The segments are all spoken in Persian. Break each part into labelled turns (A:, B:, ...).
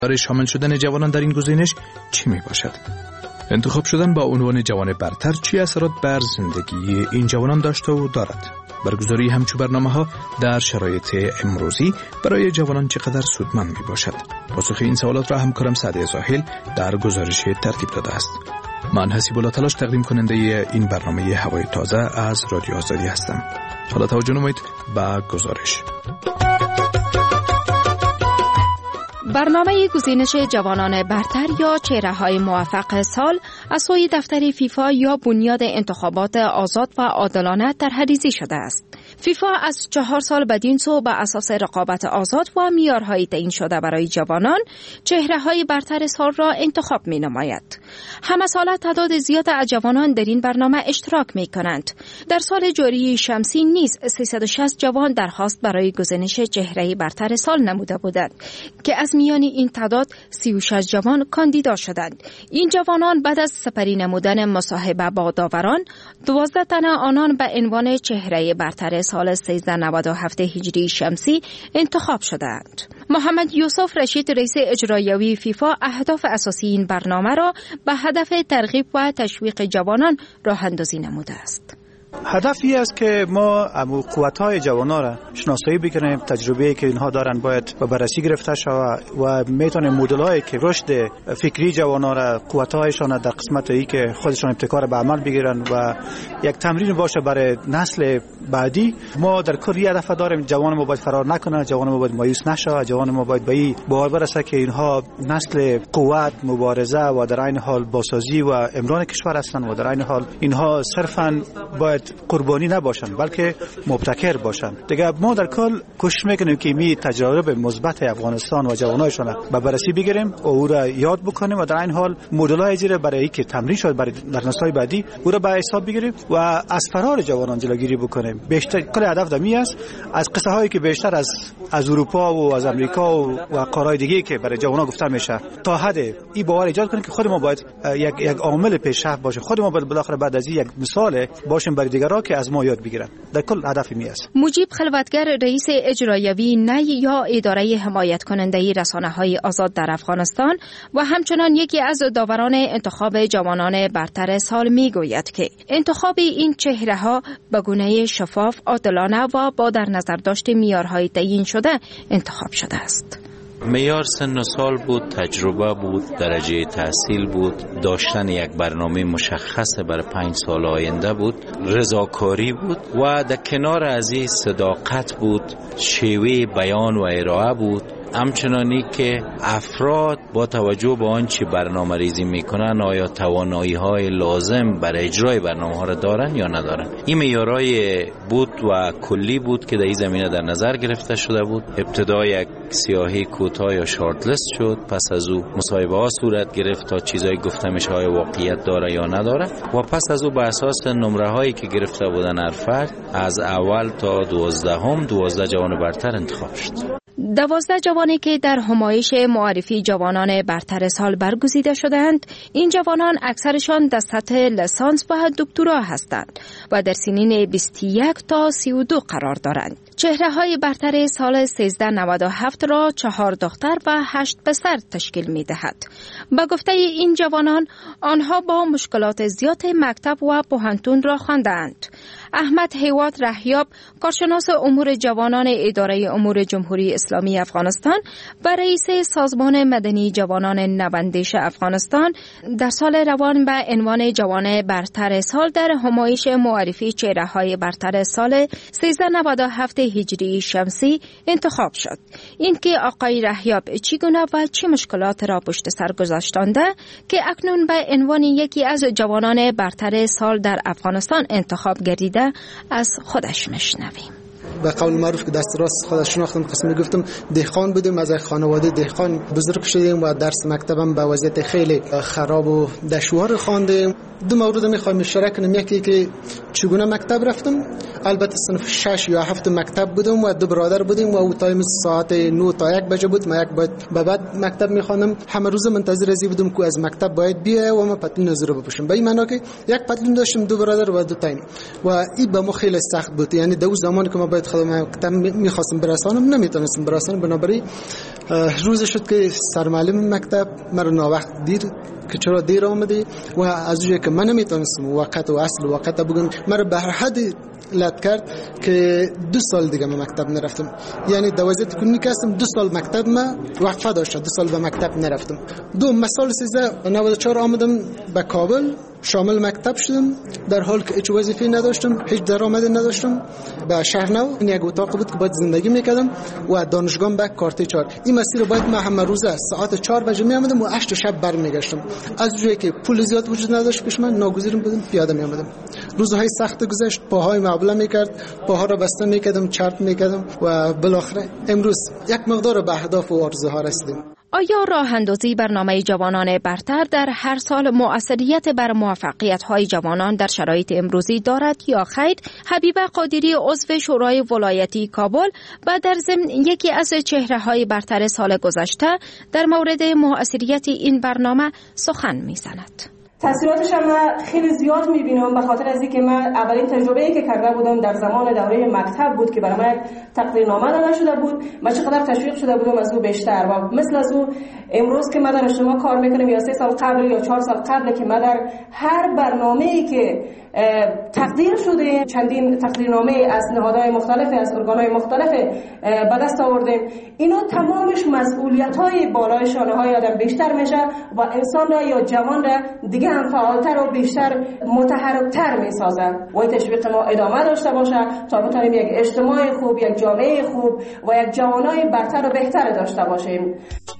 A: برای شامل شدن جوانان در این گزینش چی می باشد؟ انتخاب شدن با عنوان جوان برتر چی اثرات بر زندگی این جوانان داشته و دارد؟ برگزاری همچون برنامه‌ها در شرایط امروزی برای جوانان چقدر سودمند می باشد؟ پاسخ این سوالات را همکارم سعدی زاهل در گزارش ترتیب داده است. من حسیب تلاش تقدیم کننده این برنامه هوای تازه از رادیو آزادی هستم. حالا توجه نمایید به گزارش.
B: برنامه گزینش جوانان برتر یا چهره‌های موفق سال از سوی دفتر فیفا یا بنیاد انتخابات آزاد و عادلانه طرح‌ریزی شده است. فیفا از 4 سال بدین سو بر اساس رقابت آزاد و معیارهای تعیین شده برای جوانان چهره‌های برتر سال را انتخاب می‌نماید. همه ساله تعداد زیاد از جوانان در این برنامه اشتراک می‌کنند. در سال جاری شمسی نیز 360 جوان درخواست برای گزینش چهره برتر سال نموده بودند که از میان این تعداد 36 جوان کاندیدا شدند. این جوانان بعد از سپری نمودن مصاحبه با داوران 12 تن آنان به عنوان چهره برتر سال 1397 هجری شمسی انتخاب شدند. محمد یوسف رشید رئیس اجرایی فیفا اهداف اساسی این برنامه را به هدف ترغیب و تشویق جوانان راه اندازی نموده است.
C: هدفی است که ما قوت‌های جوانان را شناسایی بکنیم، تجربه‌ای که اینها دارن باید به بررسی گرفته شود و میتونه مدل‌هایی که رشد فکری جوانان را قوت‌هایشان در قسمتی که خودشان ابتکار به عمل بگیرن و یک تمرین باشه برای نسل بعدی. ما در کل هدف داریم جوان ما باید فرار نکنه، جوان ما باید مایوس نشه، جوان ما باید به این باور برسه که اینها نسل قوت، مبارزه و در عین حال بازسازی و امران کشور هستند و در عین حال اینها صرفاً باید قربانی نباشن بلکه مبتکر باشن. دیگه ما در کل کوشش میکنیم که می تجربه مثبت افغانستان و جوانایشان به بررسی بگیریم و او را یاد بکنیم و در این حال مدل‌های زیر برای اینکه تمرین شد برای در نسل‌های بعدی او را به حساب بگیریم و از فرار جوانان جلوگیری بکنیم. بیشتر کل هدف دمی است از قصه هایی که بیشتر از اروپا و از امریکا و قاره‌های دیگه که برای جوانان گفته میشه تا حد این باور ایجاد کنیم که خود ما باید یک عامل پیشرفت باشه، خود ما باید بالاخره بعد از یک مثال باشیم برای دیگران که از ما یاد بگیرن. در کل هدف می است.
B: مجیب خلوتگر رئیس اجرایی نی یا اداره حمایت کننده رسانه‌های آزاد در افغانستان و همچنان یکی از داوران انتخاب جوانان برتر سال میگوید که انتخاب این چهره‌ها به گونه شفاف، عادلانه و با در نظر داشت معیارهای تعیین شده انتخاب شده است.
D: معیار سن و سال بود، تجربه بود، درجه تحصیل بود، داشتن یک برنامه مشخص برای 5 سال آینده بود، رضاکاری بود و در کنار از این صداقت بود، شیوه بیان و ارائه بود. همچنانی که افراد با توجه به آنچه برنامه ریزی میکنن آیا توانایی های لازم برای اجرای برنامه ها را دارن یا ندارن. این معیارهای بود و کلی بود که در این زمینه در نظر گرفته شده بود. ابتدا یک سیاهی کوتاه یا شارت لیست شد، پس از او مصاحبه ها صورت گرفت تا چیزایی گفته میشه های واقعیت داره یا نداره و پس از او بر اساس نمره هایی که گرفته بودن هر فرد از اول تا 12 جوان برتر انتخاب شد.
B: 12 جوانی که در همایش معرفی جوانان برتر سال برگزیده شدند، این جوانان اکثرشان در سطح لیسانس و دکترا هستند و در سنین 21 تا 32 قرار دارند. چهره‌های برتر سال 1397 را 4 دختر و 8 پسر تشکیل می‌دهد. با گفته این جوانان، آنها با مشکلات زیاد مکتب و پوهنتون را خواندند. احمد حیوات رهیاب، کارشناس امور جوانان اداره امور جمهوری اسلامی افغانستان و رئیس سازمان مدنی جوانان نوندش افغانستان، در سال روان به عنوان جوان برتر سال در همایش معرفی چهره‌های برتر سال 1397 هجری شمسی انتخاب شد. اینکه آقای رهیاب چگونه و چه مشکلات را پشت سر گذاشتنده که اکنون به عنوان یکی از جوانان برتر سال در افغانستان انتخاب گردیده از خودش میشنویم.
E: به قول معروف که دست راست خودش شناختم، قسمی گفتم دهقان بودیم، از خانواده دهقان بزرگ شدیم و درس مکتبم به وضعیت خیلی خراب و دشوار خواندیم. دو مورد میخوایم اشاره کنم. یکی که چگونه مکتب رفتم، البته صنف 6 یا 7 مکتب بودم و 2 برادر بودیم و او تایم ساعت 9 تا 1 بجه بود. ما یک بعد مکتب میخوانم، همه روز منتظر ازی بودم که از مکتب باید بیای و ما پتلون از رو بپوشم. به این معنی که یک پتلون داشتم 2 برادر و 2 تایم و این به ما خیلی سخت بود. یعنی دو زمانی که ما باید خود مکتب میخواستم برسانم نمیتونستم برسانم. بنابراین روز شد که سرمعلم مکتب مرا ناوقت دیر که چرا دیر آمدی و از اونجایی که من نمیتونستم وقت و اصل وقت بگم مرا به هر حد لط کرد که 2 سال دیگه من مکتب نرفتم. یعنی 12 تکنیک هستم 2 سال مکتب ما وقفه داشت، 2 سال به مکتب نرفتم. سال 1394 آمدم به کابل، شامل مکتب شدم در حال که هیچ وظیفه نداشتم، هیچ درآمدی نداشتم. به شهر نو این یک اتاق بود که باید زندگی میکردم و دانشگاه به کارت 4. این مسیر باید من همه روزه ساعت 4 بجه میامدم و 8 شب برمیگشتم. از جایی که پول زیاد وجود نداشت پیش من ناگزیرم بودم پیاده میامدم. روزهای سخت گذشت، پاهای معبله میکرد، پاها را بسته میکردم، چرت میکردم و بالاخره امروز یک مقدار به اهداف و آرزوها رسیدیم.
B: آیا راه اندازی برنامه جوانان برتر در هر سال مؤثریت بر موفقیت‌های جوانان در شرایط امروزی دارد یا خیر؟ حبیبه قادری عضو شورای ولایتی کابل و در ضمن یکی از چهره‌های برتر سال گذشته در مورد مؤثریت این برنامه سخن می‌زند.
F: تاثیراتش هم خیلی زیاد میبینم به خاطر از اینکه من اولین تجربه‌ای که کرده بودم در زمان دوره مکتب بود که برای من تقدیرنامه داده شده بود. من چقدر تشویق شده بودم از او بیشتر و مثل از او امروز که من در اجتماع کار میکنم یا 3 سال قبل یا 4 سال قبل که من در هر برنامه‌ای که تقدیر شده چندین تقدیرنامه از نهادهای مختلف از ارگان‌های مختلف به دست آوردیم. اینا تمامش مسئولیت‌های بالای شانه‌های آدم بیشتر میشه و انسان را یا جوان را دیگه هم فعالتر و بیشتر متحرک‌تر میسازه و تشویق ما ادامه داشته باشه تا بتونیم یک اجتماع خوب، یک جامعه خوب و یک جوانای برتر و بهتر داشته باشیم.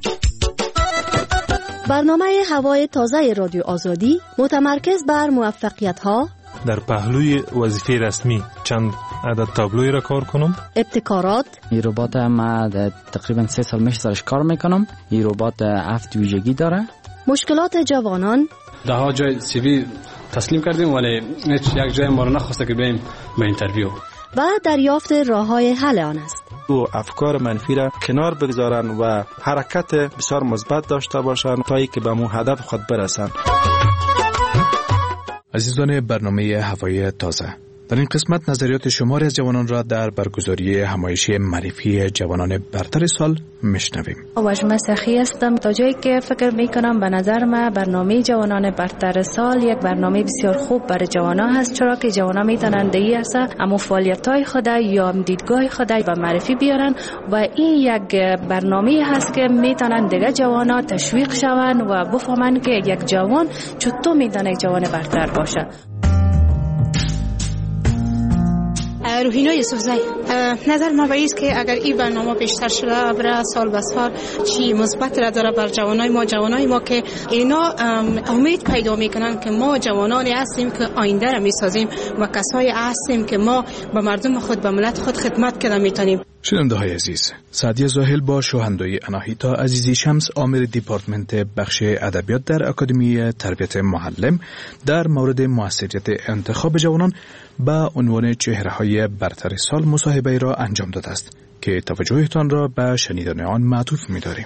G: برنامه هوای تازه رادیو آزادی متمرکز بر موفقیت‌ها
H: در پهلوی وظیفه رسمی چند عدد تابلوی را کار کنم.
G: ابتکارات.
I: این ربات ما تقریبا 3 سال میشه سرش کار میکنم. این ربات 7 ویژگی داره.
G: مشکلات جوانان.
J: ده جای سی وی تسلیم کردیم ولی هیچ یک جای ما رو نخواسته که بریم به اینترویو.
G: و دریافت راه‌های حل آن است.
K: و افکار منفی را کنار بگذارن و حرکت بسیار مثبت داشته باشن تا اینکه به مو هدف خود برسن.
A: عزیزان برنامه هوای تازه، در این قسمت نظریات شماری از جوانان را در برگزاری همایشی معرفی جوانان برتر سال میشنویم.
L: واژمه سخی هستم. تا جایی که فکر میکنم به نظر من برنامه جوانان برتر سال یک برنامه بسیار خوب برای جوانان هست، چرا که جوانان میتونن دیگه اصلا اما فعالیت‌های خود یا دیدگاه خود به معرفی بیارن و این یک برنامه هست که میتونن دیگه جوانان تشویق شون و بفهمن که یک جوان چطور میتونه یک جوان برتر باشه.
M: روحینا یوسفزی، نظر ما به است که اگر این برنامه بیشتر شده برای سال به سال چی مثبت را داره بر جوانای ما که اینا امید پیدا میکنن که ما جوانانی هستیم که آینده را میسازیم و کسایی هستیم که ما به مردم خود به ملت خود خدمت کنه میتونیم.
A: شنونده های عزیز، سعدیه زاهل با شوهندوی اناهیتا عزیزی شمس عامل دیپارتمنت بخش ادبیات در اکادمی تربیت معلم در مورد موثریت انتخاب جوانان با عنوان چهره‌های برتر سال مصاحبه را انجام داده است که توجهتان را به شنیدن آن معطوف می‌داریم.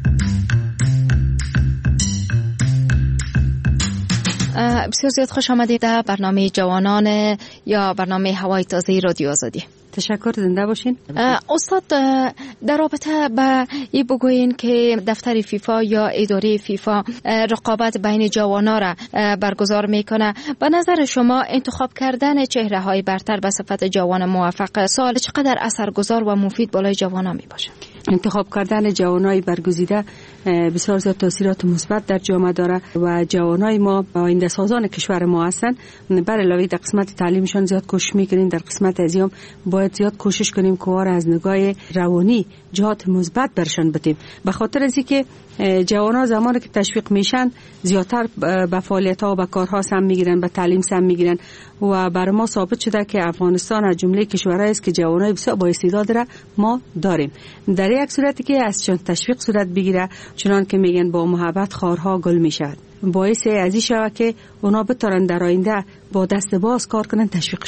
B: بسیار زیاد خوش آمدید در برنامه جوانان یا برنامه هوای تازه رادیو آزادی.
L: تشکر، زنده باشین.
B: استاد، در رابطه با این بگوین که دفتر فیفا یا اداره فیفا رقابت بین جوانان را برگزار میکنه، به نظر شما انتخاب کردن چهره های برتر به صفت جوان موفق سال چقدر اثرگذار و مفید بالای جوانان می باشه؟
L: انتخاب کردن جوانای برگزیده بسیار زیاد تاثیرات مثبت در جامعه داره و جوانای ما آینده سازان کشور ما هستن. بر علاوه در قسمت تعلیمشان زیاد کوشش میکنیم، در قسمت ازیام باید زیاد کوشش کنیم که از نگاه روانی جهات مثبت برشان بدیم، به خاطر از اینکه جوانان زمانی که تشویق میشن زیادتر به فعالیت‌ها و به کارها سهم میگیرن، به تعلیم سهم میگیرن و برای ما ثابت شده که افغانستان از جمله کشورهایی است که جوانای بسیار با استعداد را ما داریم. در یک صورتی که از چون تشویق صورت بگیره، چنان که میگن با محبت خارها گل میشود، باعث ازی شود که اونا بتونن در آینده با دست باز کار کنن، تشویقشان کنن.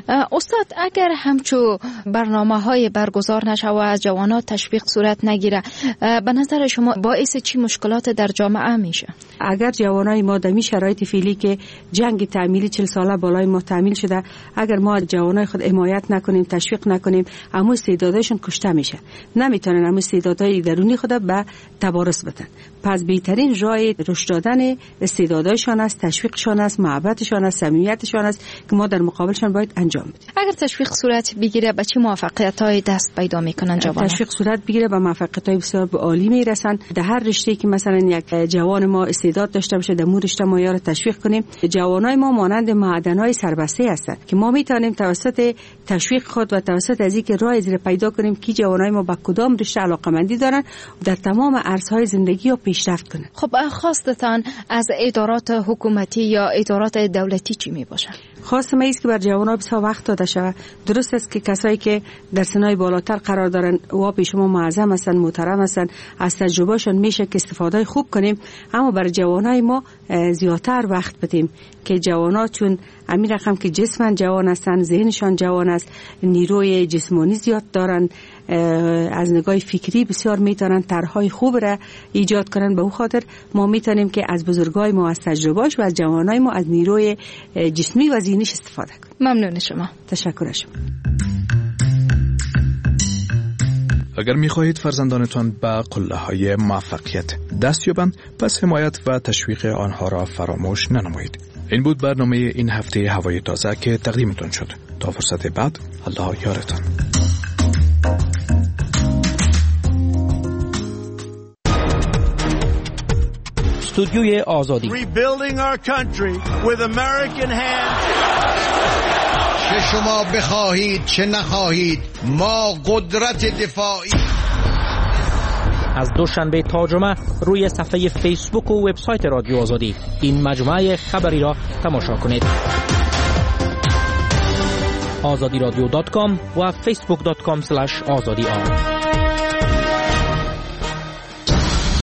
B: استاد اگر همچو برنامه‌های برگزار نشه و از جوانات تشویق صورت نگیره، به نظر شما باعث چی مشکلات در جامعه میشه؟
L: اگر جوانای ما در شرایط فعلی که جنگ تعمیلی 40 ساله بالای ما تعمیل شده، اگر ما جوانای خود حمایت نکنیم، تشویق نکنیم، اما استعدادشون کشته میشه، نمیتونن اما استعدادهای درونی خود به تبارز بدن. پس بهترین راه رشد دادن استعدادشان است، تشویقشان است، محبتشان است، صمیمیتشان است که ما در مقابلشان باید انجام بدیم.
B: اگر تشویق صورت بگیره به چه موفقیت‌های دست پیدا میکنن جوانان؟
L: تشویق صورت بگیره به موفقیت‌های بسیار عالی میرسن. در هر رشته که مثلا یک جوان ما استعداد داشته باشه، در مو رشته ما یارو تشویق کنیم. جوانای ما مانند معدن‌های سربسته هستند که ما میتونیم توسط تشویق خود و توسط از اینکه راه زیر پیدا کنیم که جوانای ما به کدام رشته علاقه‌مندی دارن در تمام عرصه‌های زندگی و پیشرفت کنن.
B: خب خواستتان از ادارات حکومتی یا ادارات دولتی چی میباشه؟
L: خواستم است که بر جوانان بسیار وقت داده شود. درست است که کسایی که در سنای بالاتر قرار دارن و پیش ما معظم هستند، محترم هستند، از تجربهشون میشه که استفاده خوب کنیم، اما بر جوانای ما زیادتر وقت بدیم که جوانا چون همین رقم که جسمن جوان هستند، ذهنشان جوان است، نیروی جسمانی زیاد دارن، از نگاه فکری بسیار میتونن طرحهای خوب را ایجاد کنن. به اون خاطر ما میتونیم که از بزرگای ما از تجربهاش و از جوانای ما از نیروی جسمی و ذهنیش استفاده کنیم.
B: ممنون شما.
L: تشکر شما.
A: اگر می‌خواهید فرزندانتان به قله‌های موفقیت دست یابند، پس حمایت و تشویق آنها را فراموش ننمایید. این بود برنامه این هفته هوای تازه که تقدیمتان شد. تا فرصت بعد، الله یارتان.
N: استودیوی آزادی.
O: Rebuilding our country with American hands.
P: چه شما بخواهید چه نخواهید، ما قدرت دفاعی.
N: از دوشنبه تا جمعه روی صفحه فیسبوک و وبسایت رادیو آزادی این مجموعه خبری را تماشا کنید. azadiradyo.com و facebook.com/azadi